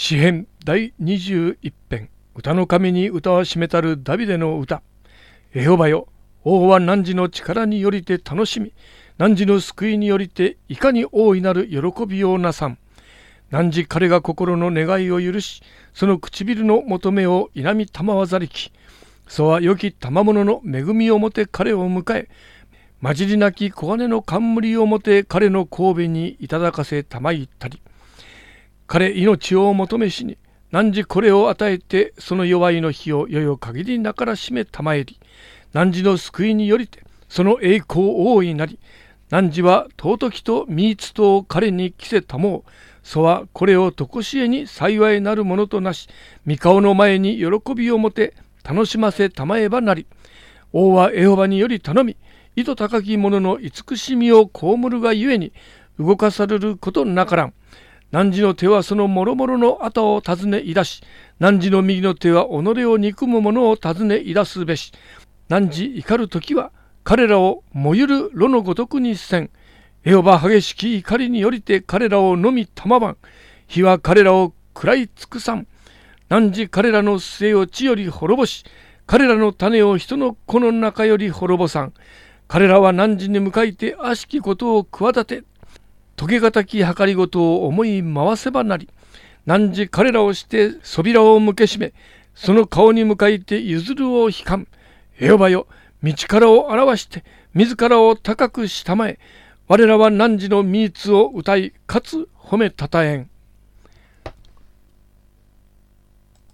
詩編第21編、歌の神に歌はしめたるダビデの歌。エホバよ、王は汝の力によりて楽しみ、汝の救いによりていかに大いなる喜びをなさん。汝彼が心の願いを許し、その唇の求めを否みたまわざりき。そは良き賜物の恵みをもて彼を迎え、混じりなき黄金の冠をもて彼の神戸にいただかせたまいったり。彼命を求めしに、汝これを与えて、その弱いの日をよよ限りなからしめたまえり。汝の救いによりて、その栄光大いなり。汝は尊きと御意とを彼に着せたもう。そはこれをとこしえに幸いなるものとなし、御顔の前に喜びをもて、楽しませたまえばなり。王はエホバにより頼み、意図高き者の慈しみを被るがゆえに、動かされることなからん。汝の手はそのもろもろのあたを尋ねいだし、汝の右の手は己を憎む者を尋ねいだすべし。汝怒るときは彼らを燃ゆる炉のごとくにせん。エホバ激しき怒りによりて彼らをのみたまばん。火は彼らを食らい尽くさん。汝彼らの末を地より滅ぼし、彼らの種を人の子の中より滅ぼさん。彼らは汝に向かいて悪しきことを企て、遂げがたき計りごとを思い回せばなり。汝彼らをして扉を向けしめ、その顔に向かいて譲るを引かん。エホバよ、道からを表して、自らを高くしたまえ。我らは汝の御意を歌い、かつ褒めたたえん。